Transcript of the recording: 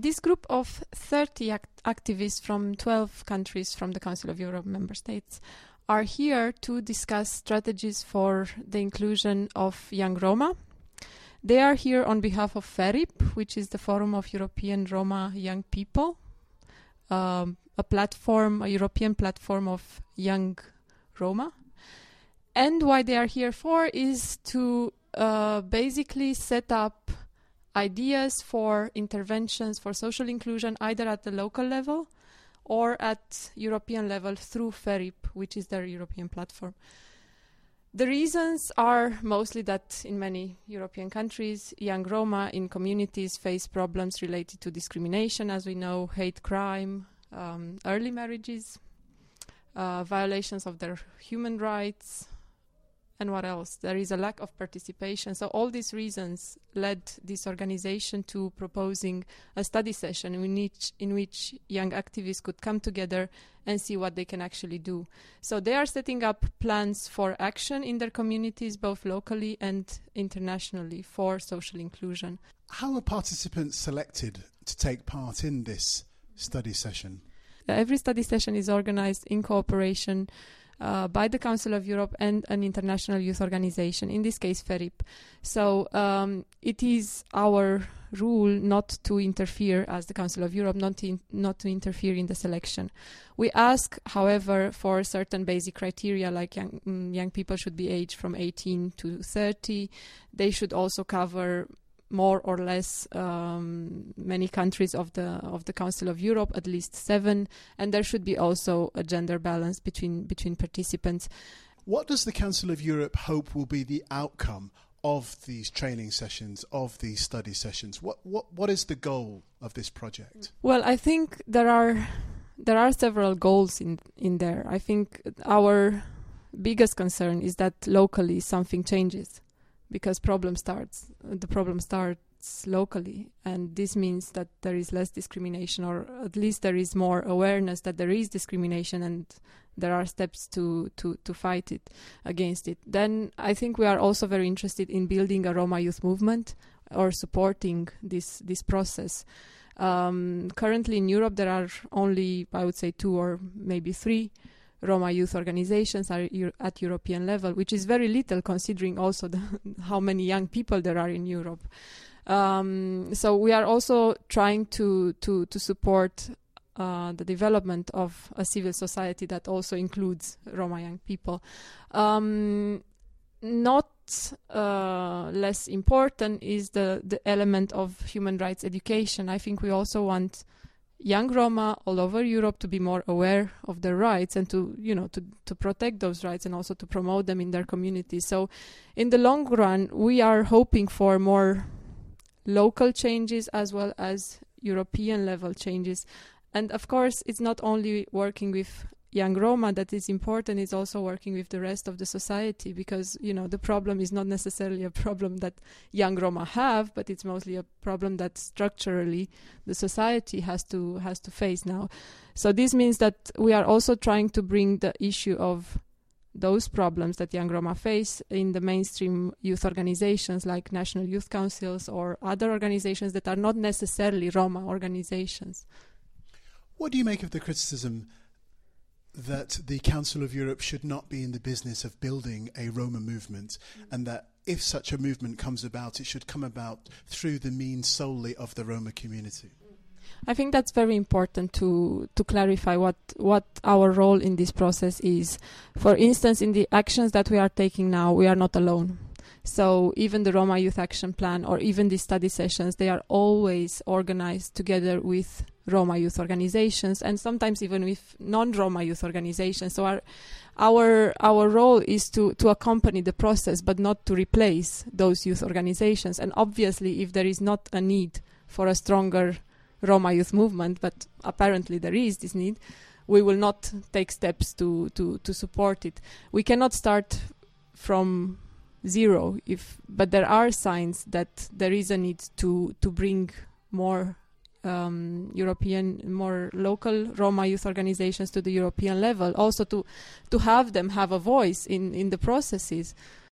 This group of 30 activists from 12 countries from the Council of Europe member states are here to discuss strategies for the inclusion of young Roma. They are here on behalf of FERIP, which is the Forum of European Roma Young People, a European platform of young Roma. And why they are here for is to basically set up ideas for interventions for social inclusion either at the local level or at European level through FERIP, which is their European platform. The reasons are mostly that in many European countries, young Roma in communities face problems related to discrimination, as we know, hate crime, early marriages, violations of their human rights, and what else? There is a lack of participation. So all these reasons led this organization to proposing a study session in which young activists could come together and see what they can actually do. So they are setting up plans for action in their communities, both locally and internationally, for social inclusion. How are participants selected to take part in this study session? Every study session is organized in cooperation by the Council of Europe and an international youth organization, in this case FERIP. So it is our rule not to interfere, as the Council of Europe, not to interfere in the selection. We ask, however, for certain basic criteria, like young people should be aged from 18 to 30. They should also cover more or less many countries of the Council of Europe, at least 7, and there should be also a gender balance between participants. What does the Council of Europe hope will be the outcome of these training sessions, of these study sessions? What is the goal of this project? Well, I think there are several goals in there. I think our biggest concern is that locally something changes, because the problem starts locally, and this means that there is less discrimination, or at least there is more awareness that there is discrimination, and there are steps to fight it against it. Then I think we are also very interested in building a Roma youth movement or supporting this process. Currently in Europe there are only, I would say, 2 or maybe 3 Roma youth organizations are at European level, which is very little considering also how many young people there are in Europe. So we are also trying to support the development of a civil society that also includes Roma young people. Not less important is the element of human rights education. I think we also want young Roma all over Europe to be more aware of their rights and to protect those rights and also to promote them in their communities. So in the long run, we are hoping for more local changes as well as European level changes. And of course, it's not only working with young Roma that is important, it's also working with the rest of the society, because the problem is not necessarily a problem that young Roma have, but it's mostly a problem that structurally the society has to face now. So this means that we are also trying to bring the issue of those problems that young Roma face in the mainstream youth organizations like national youth councils or other organizations that are not necessarily Roma organizations. What do you make of the criticism that the Council of Europe should not be in the business of building a Roma movement, and that if such a movement comes about, it should come about through the means solely of the Roma community? I think that's very important to clarify what our role in this process is. For instance, in the actions that we are taking now, we are not alone. So even the Roma Youth Action Plan or even the study sessions, they are always organized together with Roma youth organizations and sometimes even with non-Roma youth organizations. So our role is to accompany the process, but not to replace those youth organizations. And obviously, if there is not a need for a stronger Roma youth movement, but apparently there is this need, we will not take steps to support it. We cannot start from zero, but there are signs that there is a need to bring more European, more local Roma youth organizations to the European level, also to have them have a voice in the processes.